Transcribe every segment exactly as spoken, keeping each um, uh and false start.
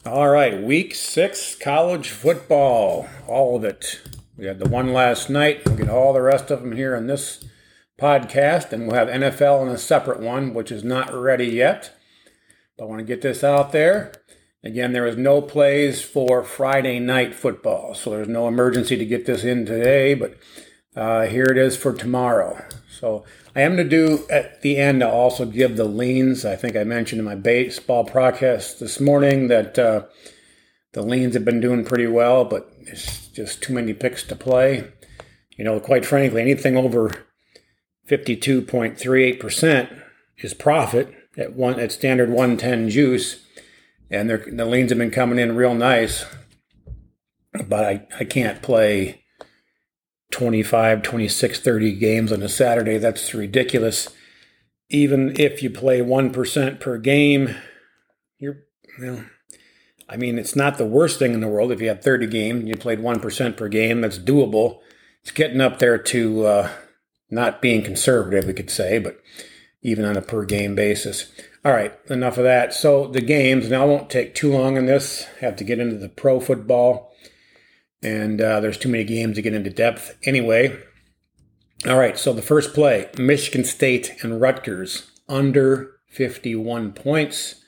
All right, week six college football, all of it. We had the one last night. We'll get all the rest of them here in this podcast, and we'll have N F L in a separate one, which is not ready yet. But I want to get this out there. Again, there is no plays for Friday night football, so there's no emergency to get this in today, but uh, here it is for tomorrow. So I am going to do, at the end, I'll also give the leans. I think I mentioned in my baseball podcast this morning that uh, the leans have been doing pretty well, but it's just too many picks to play. You know, quite frankly, anything over fifty-two point three eight percent is profit at one at standard one ten juice, and the leans have been coming in real nice, but I, I can't play twenty-five, twenty-six, thirty games on a Saturday. That's ridiculous. Even if you play one percent per game, you're, you know, I mean, it's not the worst thing in the world. If you had thirty games and you played one percent per game, that's doable. It's getting up there to uh, not being conservative, we could say, but even on a per game basis. All right, enough of that. So the games, now I won't take too long on this. Have to get into the pro football. And uh, there's too many games to get into depth anyway. All right, so the first play, Michigan State and Rutgers, under fifty-one points.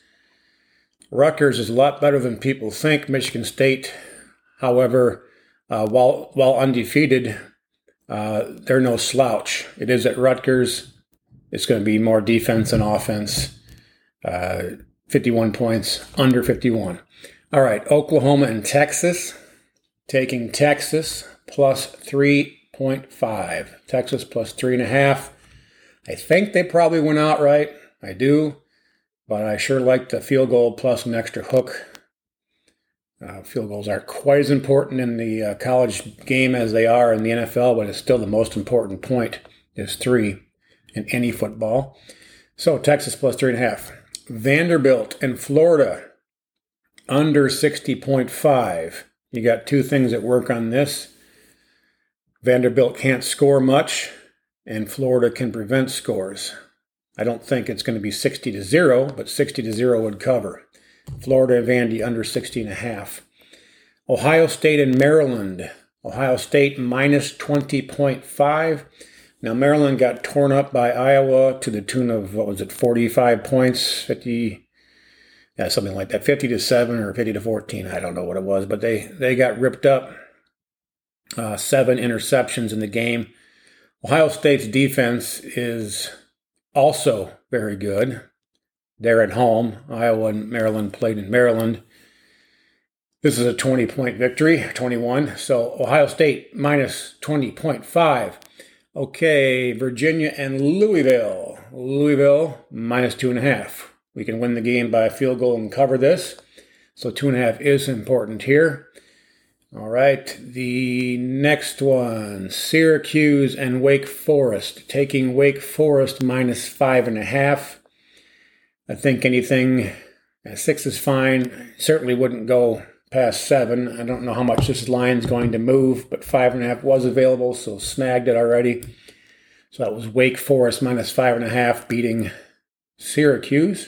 Rutgers is a lot better than people think. Michigan State, however, uh, while while undefeated, uh, they're no slouch. It is at Rutgers. It's going to be more defense than offense. Uh, fifty-one points, under fifty-one. All right, Oklahoma and Texas. Taking Texas plus three point five. Texas plus three point five. I think they probably went outright. I do. But I sure like the field goal plus an extra hook. Uh, field goals aren't quite as important in the uh, college game as they are in the N F L, but it's still the most important point is three in any football. So Texas plus three point five. Vanderbilt and Florida under sixty point five. You got two things that work on this. Vanderbilt can't score much, and Florida can prevent scores. I don't think it's going to be sixty to zero, but sixty to zero would cover. Florida and Vandy under sixty and a half. Ohio State and Maryland. Ohio State minus twenty point five. Now, Maryland got torn up by Iowa to the tune of, what was it, forty-five points, fifty. Yeah, something like that, fifty to seven or fifty to fourteen. I don't know what it was, but they, they got ripped up. Uh, seven interceptions in the game. Ohio State's defense is also very good. They're at home. Iowa and Maryland played in Maryland. This is a twenty-point victory, twenty-one. So Ohio State minus twenty point five. Okay, Virginia and Louisville. Louisville minus two and a half. We can win the game by a field goal and cover this. So two and a half is important here. All right, the next one, Syracuse and Wake Forest. Taking Wake Forest minus five and a half. I think anything, uh, six is fine. Certainly wouldn't go past seven. I don't know how much this line's going to move, but five and a half was available, so snagged it already. So that was Wake Forest minus five and a half beating Syracuse.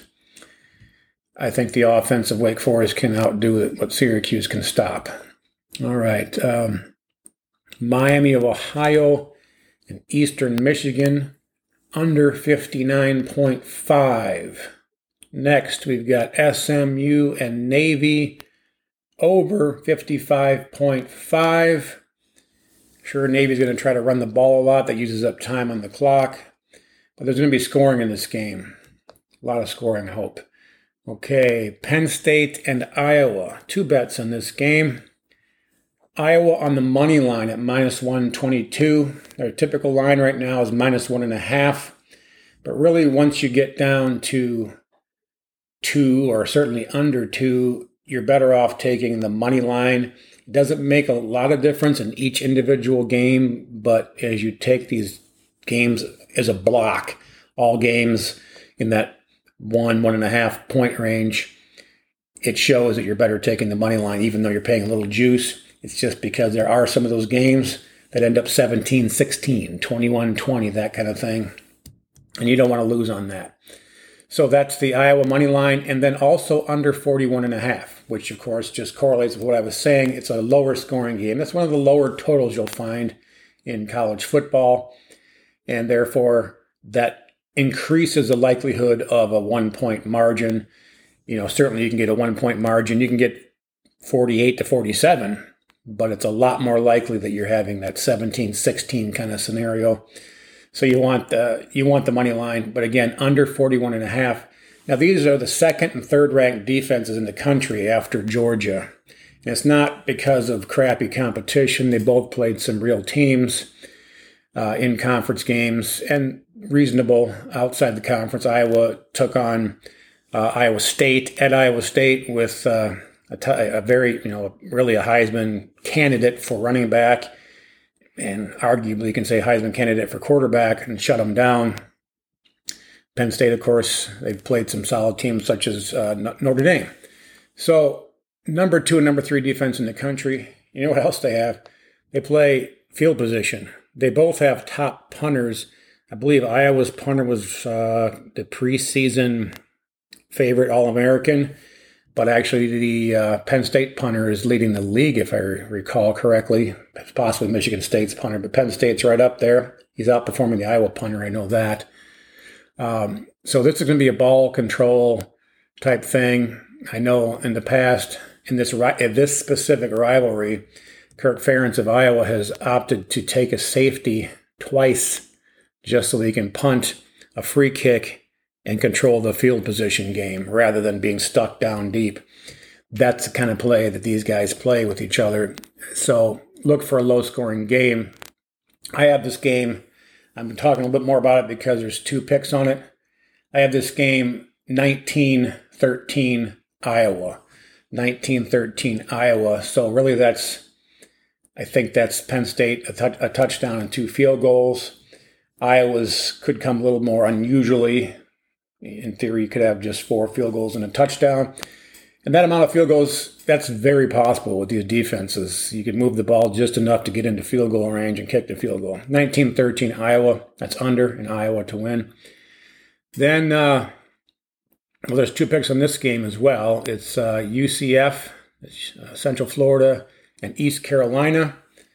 I think the offense of Wake Forest can outdo what Syracuse can stop. All right. Um, Miami of Ohio and Eastern Michigan under fifty-nine point five. Next, we've got S M U and Navy over fifty-five point five. Sure, Navy's going to try to run the ball a lot. That uses up time on the clock. But there's going to be scoring in this game. A lot of scoring, I hope. Okay, Penn State and Iowa. Two bets on this game. Iowa on the money line at minus one twenty-two. Their typical line right now is minus one and a half. But really, once you get down to two, or certainly under two, you're better off taking the money line. It doesn't make a lot of difference in each individual game, but as you take these games as a block, all games in that one, one and a half point range, it shows that you're better taking the money line, even though you're paying a little juice. It's just because there are some of those games that end up seventeen sixteen, twenty-one twenty, that kind of thing. And you don't want to lose on that. So that's the Iowa money line, and then also under forty-one and a half. which of course just correlates with what I was saying. It's a lower scoring game. That's one of the lower totals you'll find in college football, and therefore that increases the likelihood of a one-point margin. You know, certainly you can get a one-point margin. You can get forty-eight to forty-seven, but it's a lot more likely that you're having that seventeen sixteen kind of scenario. So you want the, you want the money line, but again, under forty-one and a half. Now, these are the second and third ranked defenses in the country after Georgia. And it's not because of crappy competition. They both played some real teams uh, in conference games and reasonable outside the conference. Iowa took on uh, Iowa State at Iowa State with uh, a, t- a very, you know, really a Heisman candidate for running back, and arguably you can say Heisman candidate for quarterback, and shut them down. Penn State, of course, they've played some solid teams such as uh, Notre Dame. So number two and number three defense in the country. You know what else they have? They play field position. They both have top punters. I believe Iowa's punter was uh, the preseason favorite All-American, but actually the uh, Penn State punter is leading the league, if I recall correctly. Possibly Michigan State's punter, but Penn State's right up there. He's outperforming the Iowa punter, I know that. Um, so this is going to be a ball control type thing. I know in the past, in this in this specific rivalry, Kirk Ferentz of Iowa has opted to take a safety twice just so he can punt a free kick and control the field position game rather than being stuck down deep. That's the kind of play that these guys play with each other. So look for a low-scoring game. I have this game. I'm talking a little bit more about it because there's two picks on it. I have this game nineteen thirteen Iowa. nineteen thirteen Iowa. So really that's, I think that's Penn State, a, t- a touchdown and two field goals. Iowa's could come a little more unusually. In theory, you could have just four field goals and a touchdown. And that amount of field goals, that's very possible with these defenses. You could move the ball just enough to get into field goal range and kick the field goal. nineteen thirteen Iowa, that's under in Iowa to win. Then, uh, well, there's two picks on this game as well. It's uh, U C F, uh, Central Florida, and East Carolina.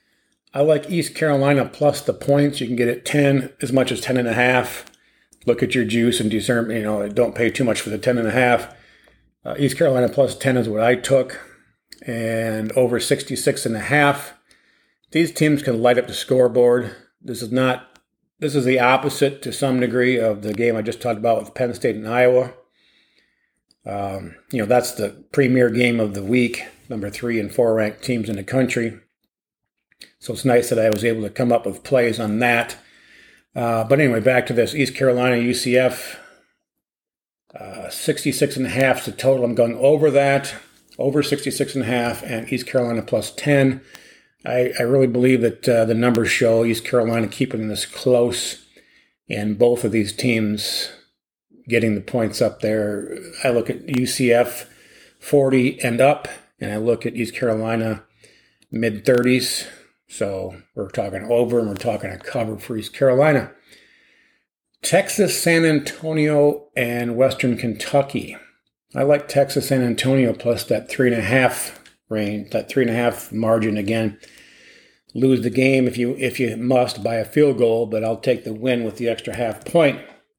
I like East Carolina plus the points. You can get it ten, as much as ten and a half. Look at your juice and discern, you know, don't pay too much for the ten and a half. Uh, East Carolina plus ten is what I took, and over sixty-six and a half. These teams can light up the scoreboard. This is not, this is the opposite to some degree of the game I just talked about with Penn State and Iowa. Um, you know, that's the premier game of the week, number three and four ranked teams in the country. So it's nice that I was able to come up with plays on that. Uh, but anyway, back to this East Carolina U C F. Uh, sixty-six and a half is the total. I'm going over that, over sixty-six and a half, and East Carolina plus ten. I, I really believe that uh, the numbers show East Carolina keeping this close, and both of these teams getting the points up there. I look at U C F forty and up, and I look at East Carolina mid thirties. So we're talking over, and we're talking a cover for East Carolina. Texas, San Antonio, and Western Kentucky. I like Texas, San Antonio plus that three and a half range, that three and a half margin again. Lose the game if you if you must by a field goal, but I'll take the win with the extra half point.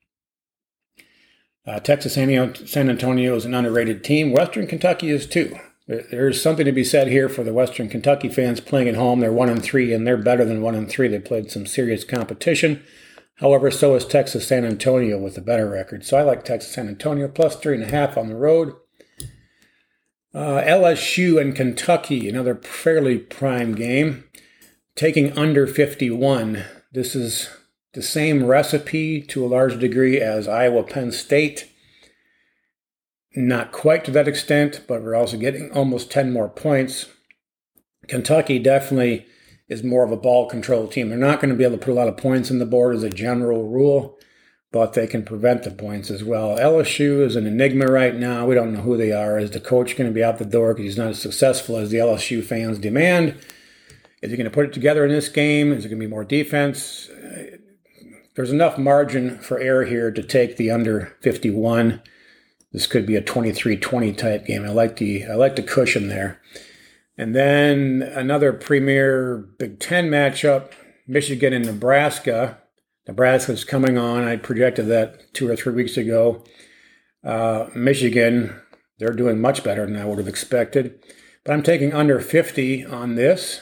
Uh, Texas, San Antonio is an underrated team. Western Kentucky is too. There's something to be said here for the Western Kentucky fans playing at home. They're one and three, and they're better than one and three. They played some serious competition. However, so is Texas San Antonio with a better record. So I like Texas San Antonio plus three and a half on the road. Uh, L S U and Kentucky, another fairly prime game. Taking under fifty-one. This is the same recipe to a large degree as Iowa Penn State. Not quite to that extent, but we're also getting almost ten more points. Kentucky definitely is more of a ball control team. They're not going to be able to put a lot of points on the board as a general rule, but they can prevent the points as well. L S U is an enigma right now. We don't know who they are. Is the coach going to be out the door because he's not as successful as the L S U fans demand? Is he going to put it together in this game? Is it going to be more defense? There's enough margin for error here to take the under fifty-one. this could be a twenty-three twenty type game. I like the I like the cushion there. And then another premier Big Ten matchup, Michigan and Nebraska. Nebraska's coming on. I projected that two or three weeks ago. Uh, Michigan, they're doing much better than I would have expected. But I'm taking under fifty on this.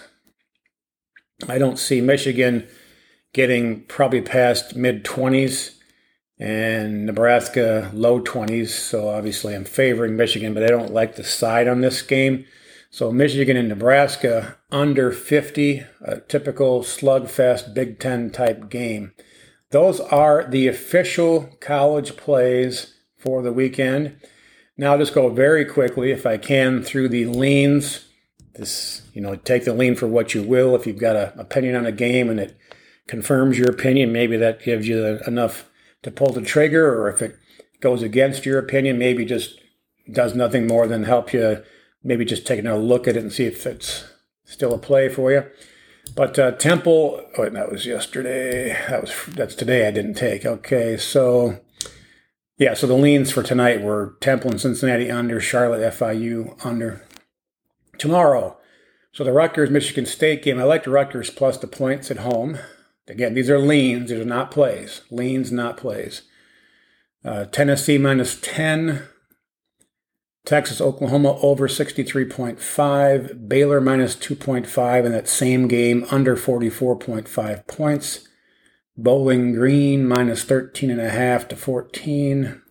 I don't see Michigan getting probably past mid-twenties and Nebraska low twenties. So obviously I'm favoring Michigan, but I don't like the side on this game. So Michigan and Nebraska under fifty, a typical slugfest Big Ten type game. Those are the official college plays for the weekend. Now I'll just go very quickly, if I can, through the leans. This, you know, take the lean for what you will. If you've got an opinion on a game and it confirms your opinion, maybe that gives you enough to pull the trigger, or if it goes against your opinion, maybe just does nothing more than help you maybe just take another look at it and see if it's still a play for you. But uh, Temple, oh, that was yesterday. That was that's today I didn't take. Okay, so yeah, so the leans for tonight were Temple and Cincinnati under, Charlotte F I U under. Tomorrow, so the Rutgers-Michigan State game, I like the Rutgers plus the points at home. Again, these are leans. These are not plays. Leans, not plays. Uh, Tennessee minus ten. Texas, Oklahoma over sixty-three point five. Baylor minus two point five in that same game, under forty-four point five points. Bowling Green minus thirteen point five to fourteen.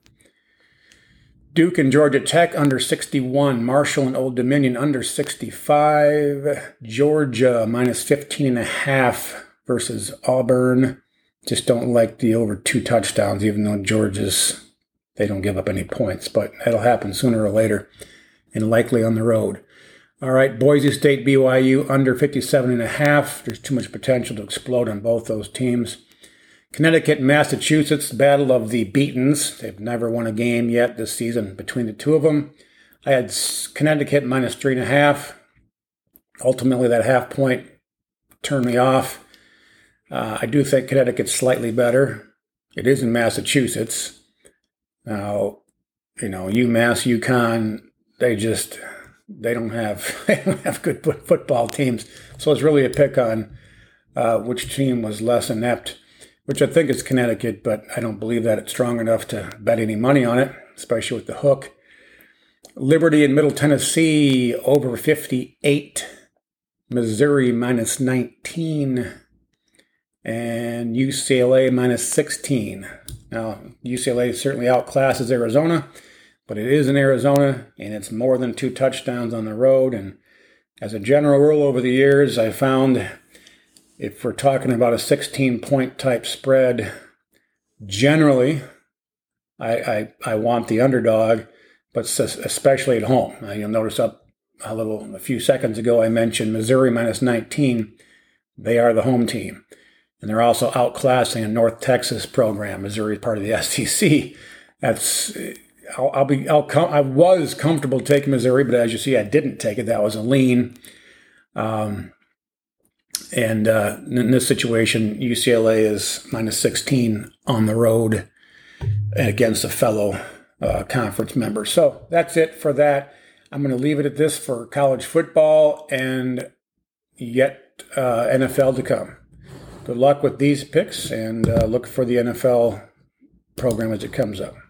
Duke and Georgia Tech under sixty-one. Marshall and Old Dominion under sixty-five. Georgia minus fifteen point five versus Auburn. Just don't like the over two touchdowns, even though Georgia's, they don't give up any points, but that'll happen sooner or later, and likely on the road. All right, Boise State, B Y U under fifty-seven point five. There's too much potential to explode on both those teams. Connecticut and Massachusetts, battle of the beatens. They've never won a game yet this season between the two of them. I had Connecticut minus three and a half. Ultimately, that half point turned me off. Uh, I do think Connecticut's slightly better. It is in Massachusetts. Now, you know, UMass, UConn, they just, they don't have, they don't have good football teams. So it's really a pick on uh, which team was less inept, which I think is Connecticut, but I don't believe that it's strong enough to bet any money on it, especially with the hook. Liberty and Middle Tennessee over fifty-eight. Missouri minus nineteen. And U C L A minus sixteen. Now, U C L A certainly outclasses Arizona, but it is in Arizona, and it's more than two touchdowns on the road. And as a general rule over the years, I found if we're talking about a sixteen-point type spread, generally, I, I, I want the underdog, but especially at home. Now, you'll notice up a little, a few seconds ago, I mentioned Missouri minus nineteen. They are the home team. And they're also outclassing a North Texas program. Missouri is part of the S E C. That's I'll, I'll be I'll com- I was comfortable taking Missouri, but as you see, I didn't take it. That was a lean. Um, and uh, in this situation, U C L A is minus sixteen on the road against a fellow uh, conference member. So that's it for that. I'm going to leave it at this for college football and yet uh, N F L to come. Good luck with these picks, and uh, look for the N F L program as it comes up.